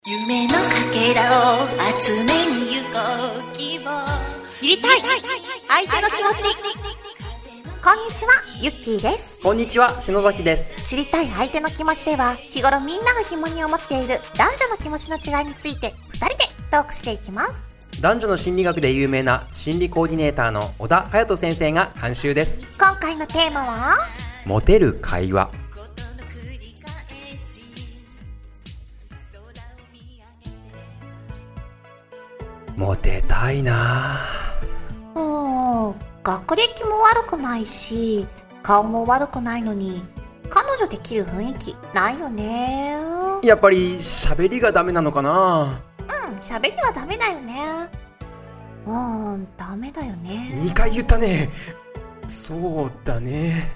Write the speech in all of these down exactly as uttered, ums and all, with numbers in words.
夢のかけらを集めに行こう希望知りたい相手の気持ち。 こんにちは、ゆっきーです。 こんにちは、篠崎です。 知りたい相手の気持ちでは、日頃みんなが疑問に思っている男女の気持ちの違いについてふたりでトークしていきます。 男女の心理学で有名な心理コーディネーターの小田隼人先生が監修です。 今回のテーマはモテる会話。モテたいなぁ。もう学歴も悪くないし顔も悪くないのに彼女できる雰囲気ないよね。 やっぱり喋りがダメなのかな。 うん、喋りはダメだよね。うん、ダメだよね。 にかい言ったね。そうだね。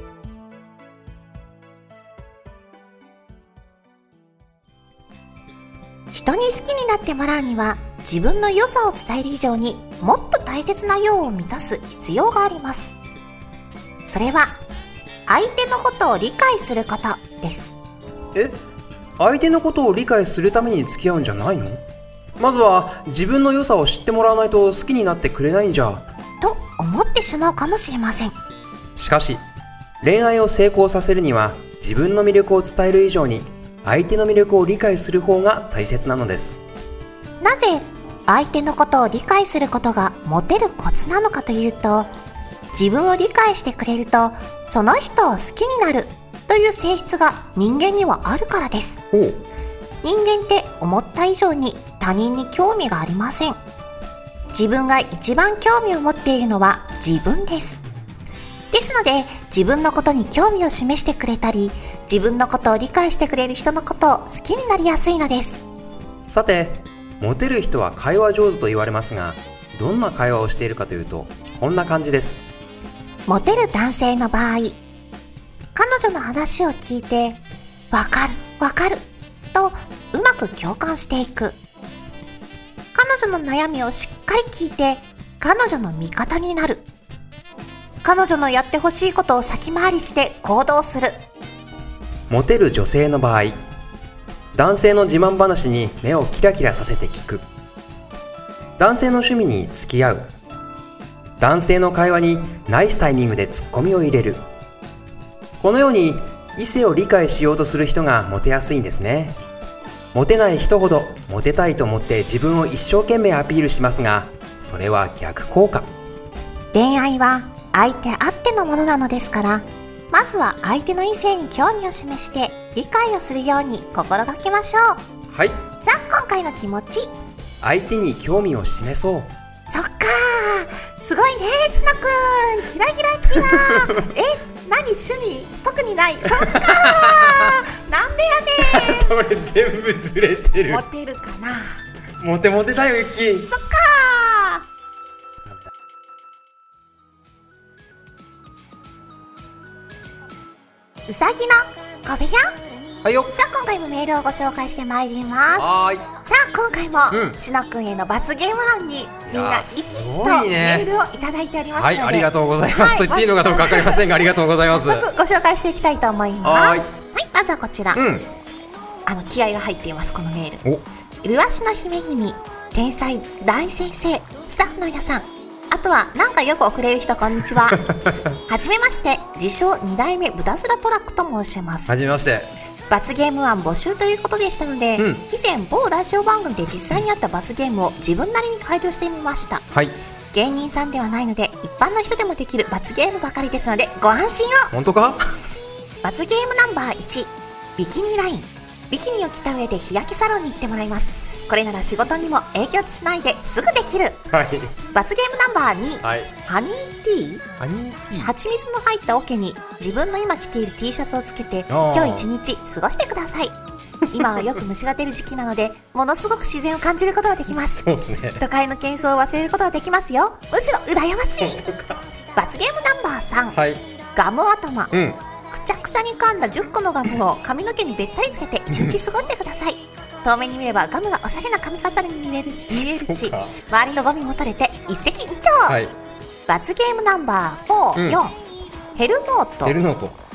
人に好きになってもらうには自分の良さを伝える以上にもっと大切な用を満たす必要があります。それは相手のことを理解することです。 え、相手のことを理解するために付き合うんじゃないの？まずは自分の良さを知ってもらわないと好きになってくれないんじゃと思ってしまうかもしれません。 しかし恋愛を成功させるには自分の魅力を伝える以上に相手の魅力を理解する方が大切なのです。 なぜ相手のことを理解することがモテるコツなのかというと、自分を理解してくれるとその人を好きになるという性質が人間にはあるからです。 おう。 人間って思った以上に他人に興味がありません。自分が一番興味を持っているのは自分です。ですので自分のことに興味を示してくれたり、自分のことを理解してくれる人のことを好きになりやすいのです。 さて、モテる人は会話上手と言われますが、どんな会話をしているかというとこんな感じです。 モテる男性の場合、彼女の話を聞いてわかるわかるとうまく共感していく。彼女の悩みをしっかり聞いて彼女の味方になる。彼女のやってほしいことを先回りして行動する。 モテる女性の場合、男性の自慢話に目をキラキラさせて聞く。男性の趣味に付き合う。男性の会話にナイスタイミングでツッコミを入れる。このように異性を理解しようとする人がモテやすいんですね。モテない人ほどモテたいと思って自分を一生懸命アピールしますが、それは逆効果。 恋愛は相手あってのものなのですから、まずは相手の異性に興味を示して理解をするように心がけましょう。 はい。 さあ、今回の気持ち。 相手に興味を示そう。 そっかー、すごいねー、しのくん、キラキラキラーえ、何趣味特にない。そっかーなんでやねーそれ全部ずれてる。 モテるかな。 モテモテだよ、ユッキー。 そっかー。うさぎの小部屋。 はいよ。 さあ、今回もメールをご紹介してまいります。 はーい。 さあ、今回も、うん、しのくんへの罰ゲーム案にみんな生き生きとメールをいただいておりますので、 はい、ありがとうございます、はい、と言っていいのかどうか分かりませんが、ありがとうございます。 早速ご紹介していきたいと思います。 はい、 はい、まずはこちら、うん、あの気合が入っています。このメール。ルワシの姫君、天才大先生、スタッフの皆さん、あとはなんかよく遅れる人、こんにちは。はじめまして、自称に代目ブダズラトラックと申します。 はじめまして。 罰ゲーム案募集ということでしたので、うん、以前某ラジオ番組で実際にあった罰ゲームを自分なりに改良してみました。はい。芸人さんではないので一般の人でもできる罰ゲームばかりですのでご安心を。 本当か？ 罰ゲームナンバーいち、ビキニライン。ビキニを着た上で日焼けサロンに行ってもらいます。これなら仕事にも影響しないですぐできる。はい。罰ゲームナンバーに、はい、ハニーティー。ハニーティー。蜂蜜の入った桶に自分の今着ている T シャツをつけて今日一日過ごしてください。今はよく虫が出る時期なのでものすごく自然を感じることができます。そうですね。都会の喧騒を忘れることができますよ。むしろ羨ましい。罰ゲームナンバーさん、はい、ガム頭。うん、くちゃくちゃに噛んだじゅっこのガムを髪の毛にべったりつけて一日過ごしてください。遠目に見ればガムがおしゃれな髪飾りに見えるし、見えるし周りのゴミも取れて一石二鳥。はい、罰ゲームナンバーよん、うん、ヘルノート。ヘルノート。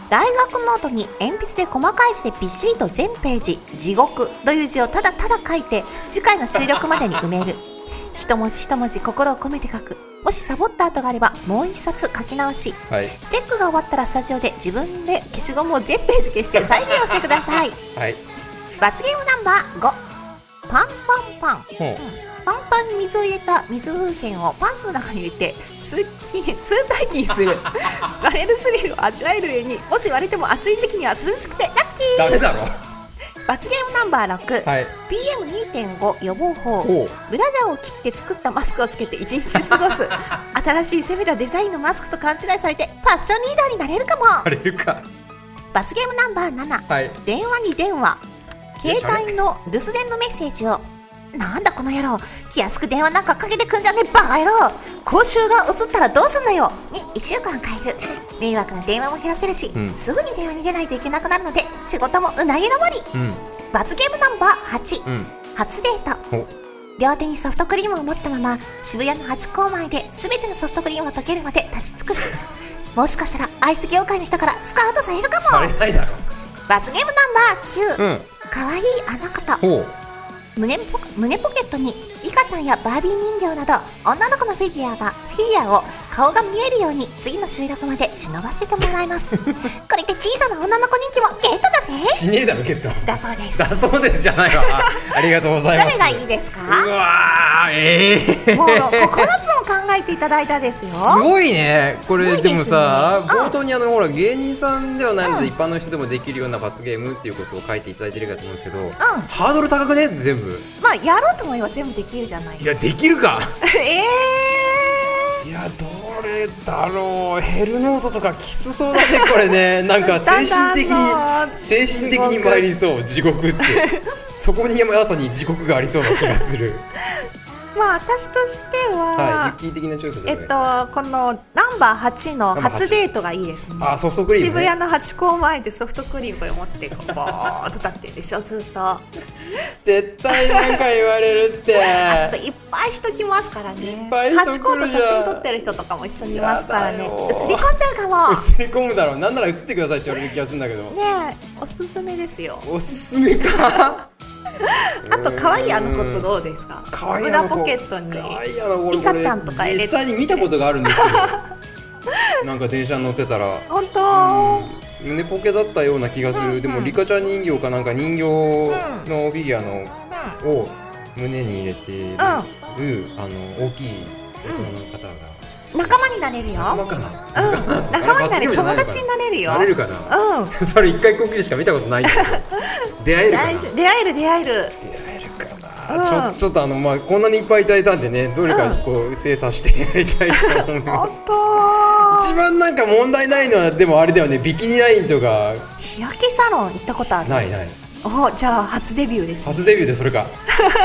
大学ノートに鉛筆で細かい字でびっしりと全ページ地獄という字をただただ書いて次回の収録までに埋める。一文字一文字心を込めて書く。もしサボった後があればもう一冊書き直し、 はい、 チェックが終わったらスタジオで自分で消しゴムを全ページ消して再現をしてください。 はい、 罰ゲームナンバーご、パンパンパン、うん、パンパンに水を入れた水風船をパンツの中に入れて通勤通退勤する。割れるスリルを味わえる上に、もし割れても暑い時期には涼しくてラッキー。 ダメだろ。 罰ゲームナンバーろく、はい、ピーエムにてんご 予防法。ブラジャーを切って作ったマスクをつけて一日過ごす。新しい攻めたデザインのマスクと勘違いされてファッションリーダーになれるかも。 なれるか。 罰ゲームナンバーなな、はい、電話に電話。携帯の留守電のメッセージを、なんだこの野郎、気安く電話なんかかけてくんじゃねえバカ野郎、口臭が移ったらどうすんのよにいっしゅうかん変える。迷惑な電話も減らせるし、うん、すぐに電話に出ないといけなくなるので仕事もうなぎ登り、うん、罰ゲームナンバーはち、うん、初デート。両手にソフトクリームを持ったまま渋谷のハチ公前で全てのソフトクリームが溶けるまで立ち尽くす。もしかしたらアイス業界の人からスカウトされるかも。 されないだろ。 罰ゲームナンバーきゅう、うん、かわいいあの子。胸ポ、胸ポケットにリカちゃんやバービー人形など女の子のフィギュアがフィギュアを顔が見えるように次の収録まで忍ばせてもらいます。これで小さな女の子人気もゲットだぜ。 しねえだろゲット。 だそうです。 だそうですじゃないわ。ありがとうございます。 誰がいいですか。 うわー、えー、 もうここのつも考えていただいたですよ。すごいねこれ。でもさ、うん、冒頭にあのほら芸人さんではないので、うん、一般の人でもできるような罰ゲームっていうことを書いていただいてるかと思うんですけど、うん、ハードル高くね全部。 まあやろうと思えば全部できるじゃない。 いやできるか。 えー、いやどれだろう。ヘルノートとかきつそうだねこれね。なんか精神的に精神的に参りそう地獄って。そこにまさに地獄がありそうな気がする。 まあ私としては、 はい、ユッキー的なチョイスで、 えっとこのナンバーはちの初デートがいいですね。 あ、ソフトクリーム、ね、 渋谷のハチ公前でソフトクリームこれ持ってこうボーっと立ってるでしょずっと。 絶対なんか言われるって。 あそこいっぱい人来ますからね。ハチ公と写真撮ってる人とかも一緒にいますからね。映り込んじゃうかも。 映り込むだろう。なんなら映ってくださいって言われる気がするんだけどね。 えおすすめですよ。 おすすめか。 あと可愛いあの子とどうですか。裏ポケットにリカちゃんとか入れて。 実際に見たことがあるんですよ。なんか電車に乗ってたら本当胸ポケだったような気がする、うんうん、でもリカちゃん人形かなんか人形のフィギュアの、うん、を胸に入れている、うん、あの大きい大人の方が、 うん、仲間になれるよ。 仲間かな、 うん、仲間になれる。友達になれるよ。 なれるかな、うん、それ一回こっきりしか見たことないんだけど出会えるかな。 出会える出会える出会えるかな、うん、ちょ, ちょっとあの、まあ、こんなにいっぱいいただいたんでね、どれかこう精査してやりたいと思います。一番なんか問題ないのはでもあれだよね、ビキニラインとか。 日焼けサロン行ったことある？ ないない。 お、じゃあ初デビューです、ね、 初デビューでそれか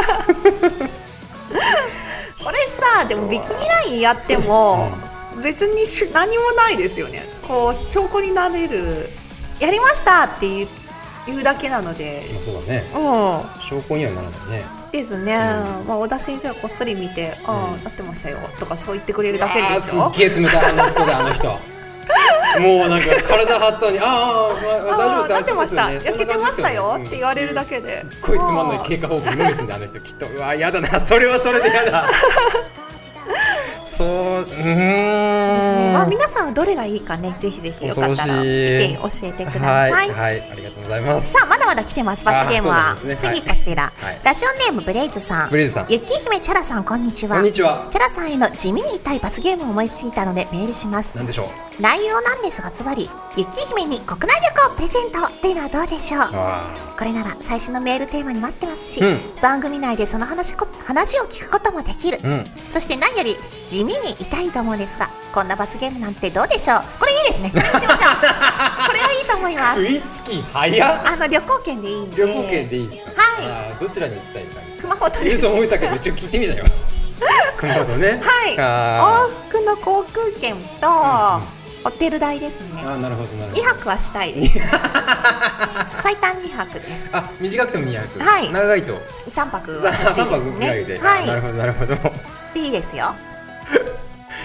これさ、でもビキニラインやっても別にし何もないですよね。こう証拠になれる、やりましたって言うだけなので。 そうだね、うん、証拠にはならないね。 ですね、うん、まあ、小田先生はこっそり見て、うん、ああ、なってましたよとかそう言ってくれるだけでしょ。 すっげえ冷たいあの人だ、あの人もうなんか体張ったのに、ああ、まあ、大丈夫です、 なってました、焼けてましたよって言われるだけで、 すっごいつまんない経過報告のみすんで、あの人きっと。うわ、やだな、それはそれでやだそう、うーんですね。まあ、皆さんはどれがいいかね、ぜひぜひよかったら意見教えてください。 はい、はい、ありがとうございます。 さあ、まだまだ来てます、罰ゲームは、ね、次こちら、はい、ラジオネームブレイズさん。 ブレイズさん、 ゆっきー姫チャラさん、こんにちは。 こんにちは。 チャラさんへの地味に痛い罰ゲームを思いついたのでメールします。 なんでしょう。 内容なんですが、ズバリゆっきー姫に国内旅行プレゼントっていうのはどうでしょう。これなら最初のメールテーマに待ってますし、うん、番組内でその 話, 話を聞くこともできる、うん、そして何より地味に痛いと思うんですが、こんな罰ゲームなんてどうでしょう。これいいですね、これにしましょうこれはいいと思います。 食いつき早っ。 あの旅行券でいいんで。 旅行券でいいですか。はい。あ、どちらに行きたいか。 熊本です。 言うと思ったけど一応聞いてみたよ熊本ね。 はい。往復の航空券と、うんうん、ホテル代ですね。 あ、なるほどなるほど。 にはくはしたいです最短にはくです。 あ、短くてもにはく、はい、長いとさんぱくは欲しいですね。 さんぱくぐらいで、はい、なるほどなるほど。 でいいですよ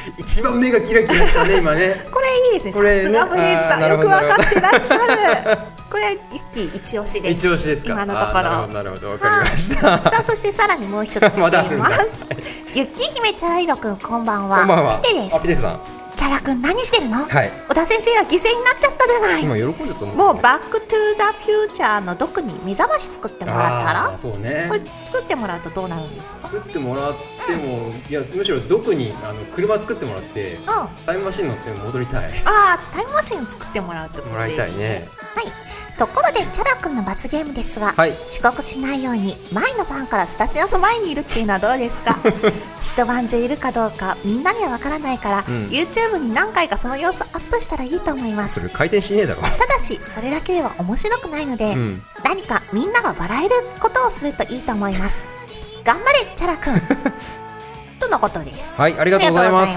一番目がキラキラしたね今ね。 これいいですね。さすがブリーズさん、よくわかってらっしゃる。これユッキー一押しです。 一押しですか。 今のところ。 なるほど、わかりました。 さあ、そしてさらにもう一つ来ています。ユッキー姫チャライロくん、こんばんは。 こんばんは。 ピテです。 ピテさん。 チャラくん何してるの？ はい。 小田先生が犠牲になっちゃったじゃない。 今喜んでたと思う。 もうバックトゥーザフューチャーの毒に目覚まし作ってもらったら。 そうね。 これ作ってもらうとどうなるんですか？ 作ってもらっても、いやむしろ毒にあの車作ってもらって、うん、タイムマシン乗って戻りたい。 ああ、タイムマシン作ってもらうってことですね。 もらいたいね。 はい。ところでチャラくんの罰ゲームですが、はい、遅刻しないように前の晩からスタジオの前にいるっていうのはどうですか？一晩中いるかどうかみんなにはわからないから、うん、YouTube に何回かその様子アップしたらいいと思います。 それ回転しねえだろ。 ただしそれだけでは面白くないので、うん、何かみんなが笑えることをするといいと思います。頑張れチャラくんとのことです。 はい、ありがとうございます。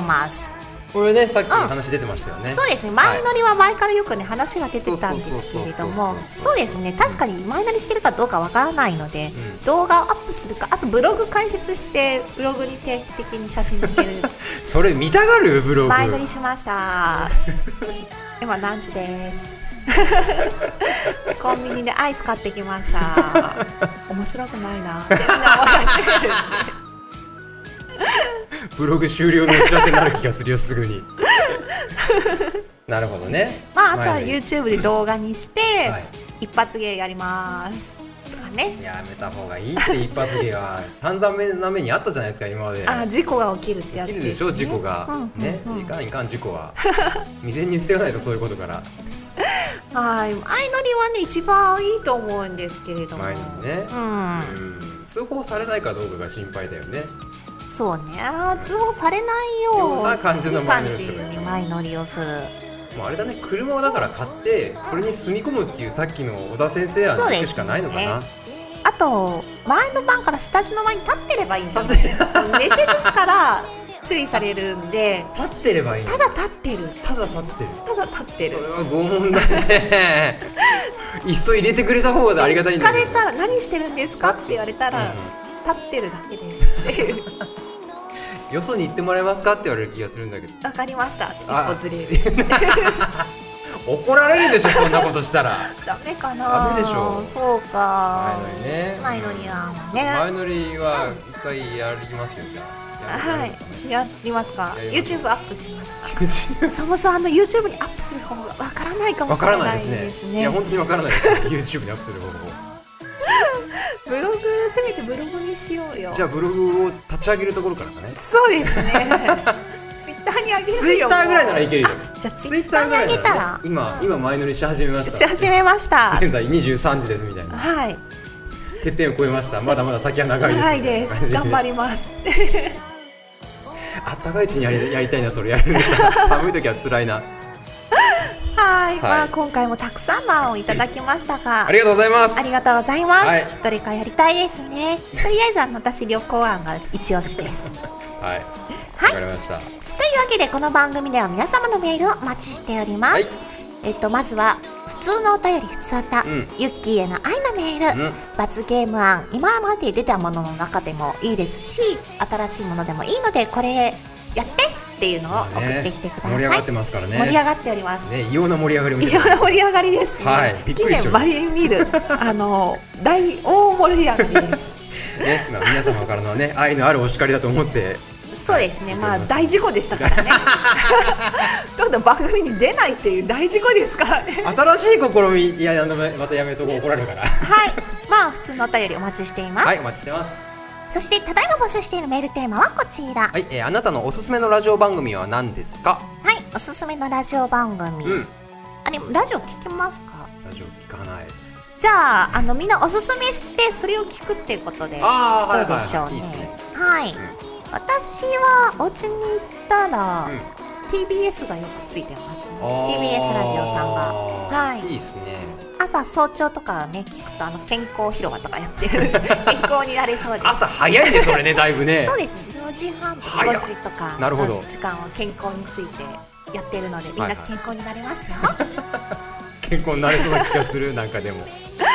これね、さっき話出てましたよね。 うん、そうですね。前乗りは前からよくね話が出てたんですけれども、そうですね。確かに前乗りしてるかどうかわからないので、うん、動画をアップするか、あとブログ解説してブログに定期的に写真載っける。 それ見たがるブログ。 前乗りしました。今何時です。コンビニでアイス買ってきました。面白くないな。みんな笑ってる。 ブログ終了のお知らせになる気がするよすぐに。なるほどね。 まああとは YouTube で動画にして、はい、一発芸やりますとかね。 やめた方がいいって一発芸は散々な目にあったじゃないですか今まで。 あ、事故が起きるってやつですね。 起きるでしょ事故が、うんうん、ね、いかんいかん事故は未然に防がないとそういうことから。 はい、前乗りはね一番いいと思うんですけれども。 前乗りね。うん。うん、通報されないかどうかが心配だよね。 そうね、通報されないような感じの前乗りする。 前乗りをする。 もうあれだね、車をだから買ってそれに住み込むっていうさっきの小田先生案だけしかないのかな。 あと前の晩からスタジオの前に立ってればいいんじゃないですか。寝てるから注意されるんで。 立ってればいいの。 ただ立ってる。 ただ立ってる。 ただ立ってる。 それは拷問だね。いっそ入れてくれた方がありがたいんだけど。 聞かれたら何してるんですかって言われたら、うん、立ってるだけですっていう。 よそに行ってもらえますかって言われる気がするんだけど。 わかりましたって一歩ずれる。 怒られるでしょそんなことしたら。 ダメかな。ダメでしょ。そうか。 前乗りね。 前乗りはね。 前乗りは一回やりますよじゃあ。はい。やりますか。YouTube アップしますか。そもそもあの YouTube にアップする方がわからないかもしれないですね。 いや本当にわからないです。YouTube にアップする方法。 ブログせめてブログにしようよ。 じゃあブログを立ち上げるところからかね。 そうですね。ツイッターに上げるよ。 ツイッターぐらいならいけるよ。 じゃあツイッターに上げたら、 今今前乗りし始めました。 し始めました。 現在にじゅうさんじですみたいな。 はい。 てっぺんを越えました。まだまだ先は長いです。 長いです。頑張ります。 あったかいうちにやりやりたいなそれやる。寒い時は辛いな。 はい、まあ今回もたくさんの案をいただきましたが、 ありがとうございます。 ありがとうございます。どれかやりたいですね。とりあえずあの私旅行案が一押しです。 はい。わかりました。というわけでこの番組では皆様のメールをお待ちしております。えっとまずは普通のお便り普通歌、ユッキーへの愛のメール、罰ゲーム案、今まで出たものの中でもいいですし、新しいものでもいいのでこれやってっていうのを送ってきてください。 盛り上がってますからね。 盛り上がっております。 ね、異様な盛り上がりを見てます。異様な盛り上がりですね。 はい、びっくりしました。 近年まれに見るあの大大盛り上がりです。 ね、まあ皆様からのね愛のあるお叱りだと思って。 そうですね。まあ大事故でしたからね。どんどん番組に出ないっていう大事故ですからね。 新しい試み、いやまたやめとこう怒られるから。 はい。まあ普通のお便りお待ちしています。 はい、お待ちしてます。 そしてただいま募集しているメールテーマはこちら。 はい、えー、あなたのおすすめのラジオ番組は何ですか？ はい、おすすめのラジオ番組、うん、あれラジオ聞きますか？ ラジオ聞かない。 じゃああのみんなおすすめしてそれを聞くっていうことでどうでしょうね。はい、うん、私はお家に行ったら、うん、ティービーエス がよくついてますね。 ティービーエス ラジオさんが、はい、 いいですね。 朝早朝とかね聞くとあの健康広場とかやってる健康になれそうです。 朝早いねそれねだいぶね。 そうですね。よじはんとかごじとかなるほど時間は健康についてやってるのでみんな健康になれますよ。はいはい、 健康になれそうな気がするなんかでも。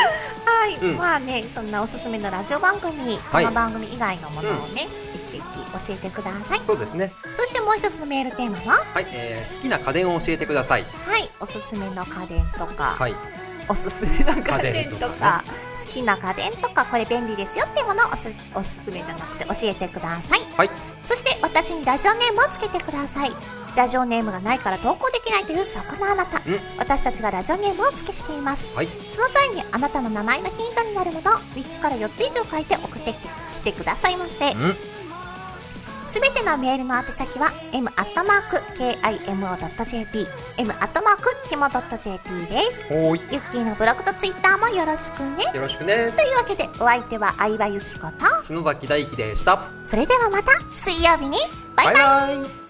はい、うん、まあねそんなおすすめのラジオ番組、はい、この番組以外のものをね、ぜひぜひ教えてください。 そうですね。 そしてもう一つのメールテーマは、 はい、えー、好きな家電を教えてください。 はい、おすすめの家電とか、 はい、 おすすめの家電とか、 とかね、 好きな家電とか、これ便利ですよっていうものをおすおすすめじゃなくて教えてください。 はい。そして私にラジオネームをつけてください。ラジオネームがないから投稿できないというそこのあなた、私たちがラジオネームを付けしています、はい、その際にあなたの名前のヒントになるものをみっつからよっつ以上書いて送ってきてくださいませ。すべてのメールの宛先は エムアットマークケーアイエムオードットジェーピー エムアットマークキモドットジェーピー です。 おーい。 ユッキーのブログとツイッターもよろしくね。 よろしくね。 というわけでお相手は相葉ゆきこと篠崎大輝でした。 それではまた水曜日にバイバイ。バイバイ。